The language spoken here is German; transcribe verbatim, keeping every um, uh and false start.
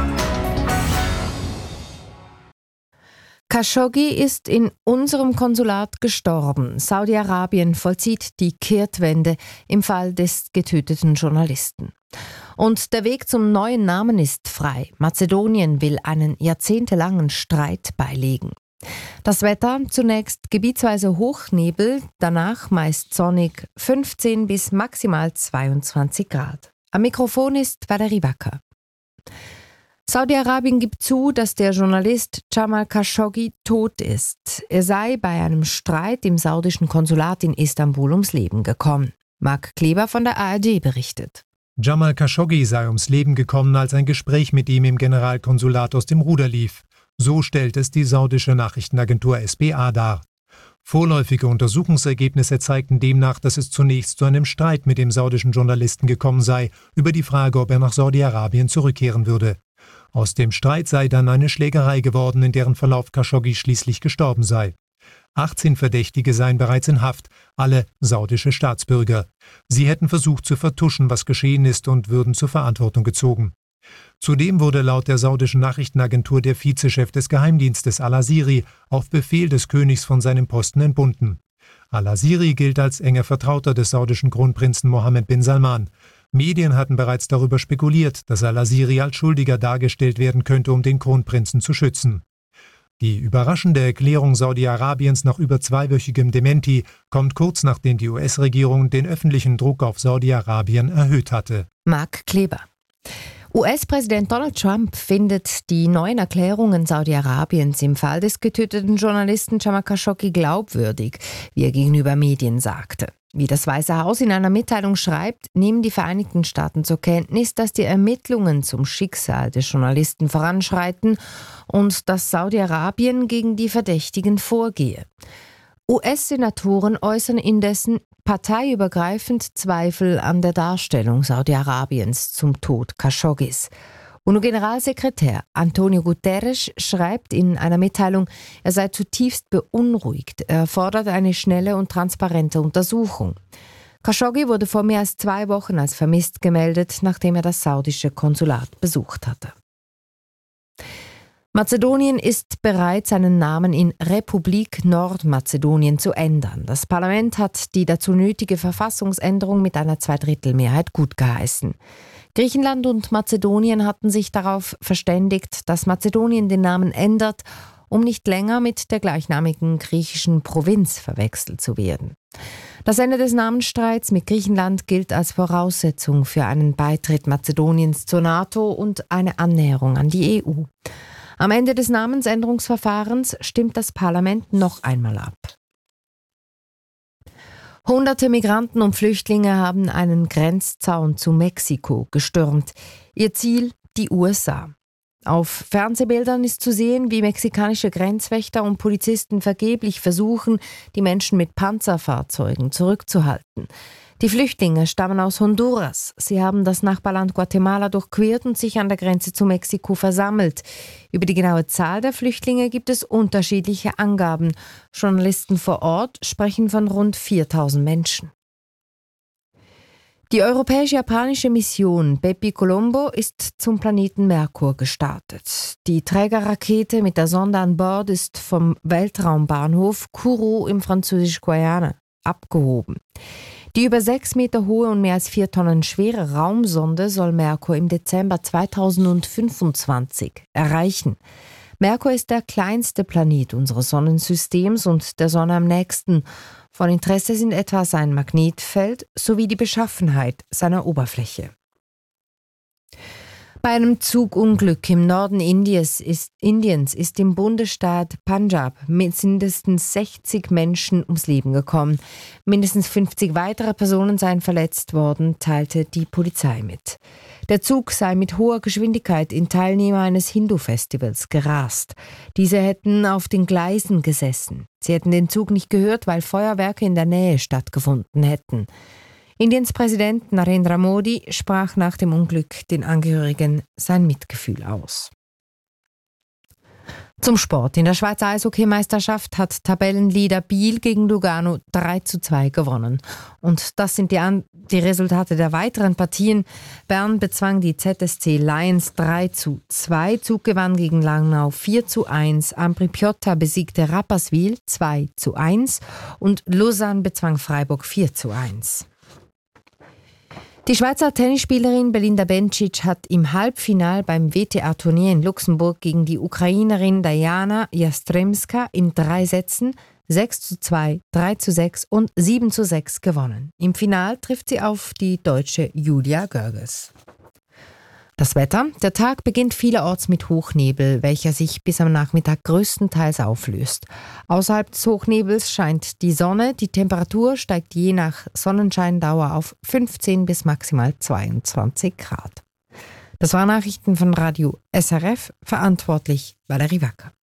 Khashoggi ist in unserem Konsulat gestorben. Saudi-Arabien vollzieht die Kehrtwende im Fall des getöteten Journalisten. Und der Weg zum neuen Namen ist frei. Mazedonien will einen jahrzehntelangen Streit beilegen. Das Wetter: zunächst gebietsweise Hochnebel, danach meist sonnig, fünfzehn bis maximal zweiundzwanzig Grad. Am Mikrofon ist Valerie Wacker. Saudi-Arabien gibt zu, dass der Journalist Jamal Khashoggi tot ist. Er sei bei einem Streit im saudischen Konsulat in Istanbul ums Leben gekommen. Marc Kleber von der A R D berichtet. Jamal Khashoggi sei ums Leben gekommen, als ein Gespräch mit ihm im Generalkonsulat aus dem Ruder lief. So stellt es die saudische Nachrichtenagentur S B A dar. Vorläufige Untersuchungsergebnisse zeigten demnach, dass es zunächst zu einem Streit mit dem saudischen Journalisten gekommen sei, über die Frage, ob er nach Saudi-Arabien zurückkehren würde. Aus dem Streit sei dann eine Schlägerei geworden, in deren Verlauf Khashoggi schließlich gestorben sei. achtzehn Verdächtige seien bereits in Haft, alle saudische Staatsbürger. Sie hätten versucht zu vertuschen, was geschehen ist, und würden zur Verantwortung gezogen. Zudem wurde laut der saudischen Nachrichtenagentur der Vizechef des Geheimdienstes Al-Asiri auf Befehl des Königs von seinem Posten entbunden. Al-Asiri gilt als enger Vertrauter des saudischen Kronprinzen Mohammed bin Salman. Medien hatten bereits darüber spekuliert, dass Al-Asiri als Schuldiger dargestellt werden könnte, um den Kronprinzen zu schützen. Die überraschende Erklärung Saudi-Arabiens nach über zweiwöchigem Dementi kommt kurz, nachdem die U S-Regierung den öffentlichen Druck auf Saudi-Arabien erhöht hatte. Marc Kleber. U S-Präsident Donald Trump findet die neuen Erklärungen Saudi-Arabiens im Fall des getöteten Journalisten Jamal Khashoggi glaubwürdig, wie er gegenüber Medien sagte. Wie das Weiße Haus in einer Mitteilung schreibt, nehmen die Vereinigten Staaten zur Kenntnis, dass die Ermittlungen zum Schicksal des Journalisten voranschreiten und dass Saudi-Arabien gegen die Verdächtigen vorgehe. U S-Senatoren äußern indessen parteiübergreifend Zweifel an der Darstellung Saudi-Arabiens zum Tod Khashoggis. UNO-Generalsekretär Antonio Guterres schreibt in einer Mitteilung, er sei zutiefst beunruhigt. Er fordert eine schnelle und transparente Untersuchung. Khashoggi wurde vor mehr als zwei Wochen als vermisst gemeldet, nachdem er das saudische Konsulat besucht hatte. Mazedonien ist bereit, seinen Namen in Republik Nordmazedonien zu ändern. Das Parlament hat die dazu nötige Verfassungsänderung mit einer Zweidrittelmehrheit gutgeheißen. Griechenland und Mazedonien hatten sich darauf verständigt, dass Mazedonien den Namen ändert, um nicht länger mit der gleichnamigen griechischen Provinz verwechselt zu werden. Das Ende des Namensstreits mit Griechenland gilt als Voraussetzung für einen Beitritt Mazedoniens zur NATO und eine Annäherung an die E U. Am Ende des Namensänderungsverfahrens stimmt das Parlament noch einmal ab. Hunderte Migranten und Flüchtlinge haben einen Grenzzaun zu Mexiko gestürmt. Ihr Ziel die U S A. Auf Fernsehbildern ist zu sehen, wie mexikanische Grenzwächter und Polizisten vergeblich versuchen, die Menschen mit Panzerfahrzeugen zurückzuhalten. Die Flüchtlinge stammen aus Honduras. Sie haben das Nachbarland Guatemala durchquert und sich an der Grenze zu Mexiko versammelt. Über die genaue Zahl der Flüchtlinge gibt es unterschiedliche Angaben. Journalisten vor Ort sprechen von rund viertausend Menschen. Die europäisch-japanische Mission Bepi Colombo ist zum Planeten Merkur gestartet. Die Trägerrakete mit der Sonde an Bord ist vom Weltraumbahnhof Kourou im französisch-Guayana abgehoben. Die über sechs Meter hohe und mehr als vier Tonnen schwere Raumsonde soll Merkur im Dezember zweitausendfünfundzwanzig erreichen. Merkur ist der kleinste Planet unseres Sonnensystems und der Sonne am nächsten. Von Interesse sind etwa sein Magnetfeld sowie die Beschaffenheit seiner Oberfläche. Bei einem Zugunglück im Norden Indiens ist, Indiens ist im Bundesstaat Punjab mindestens sechzig Menschen ums Leben gekommen. Mindestens fünfzig weitere Personen seien verletzt worden, teilte die Polizei mit. Der Zug sei mit hoher Geschwindigkeit in Teilnehmer eines Hindu-Festivals gerast. Diese hätten auf den Gleisen gesessen. Sie hätten den Zug nicht gehört, weil Feuerwerke in der Nähe stattgefunden hätten. Indiens Präsident Narendra Modi sprach nach dem Unglück den Angehörigen sein Mitgefühl aus. Zum Sport. In der Schweizer Eishockeymeisterschaft hat Tabellenleader Biel gegen Lugano drei zu zwei gewonnen. Und das sind die, An- die Resultate der weiteren Partien. Bern bezwang die Z S C Lions drei zu zwei, Zug gewann gegen Langnau vier zu eins, Ampri Piotta besiegte Rapperswil zwei zu eins und Lausanne bezwang Freiburg vier zu eins. Die Schweizer Tennisspielerin Belinda Bencic hat im Halbfinal beim W T A-Turnier in Luxemburg gegen die Ukrainerin Diana Jastremska in drei Sätzen sechs zu zwei, drei zu sechs und sieben zu sechs gewonnen. Im Final trifft sie auf die deutsche Julia Görges. Das Wetter. Der Tag beginnt vielerorts mit Hochnebel, welcher sich bis am Nachmittag größtenteils auflöst. Außerhalb des Hochnebels scheint die Sonne. Die Temperatur steigt je nach Sonnenscheindauer auf fünfzehn bis maximal zweiundzwanzig Grad. Das waren Nachrichten von Radio S R F, verantwortlich Valerie Wacker.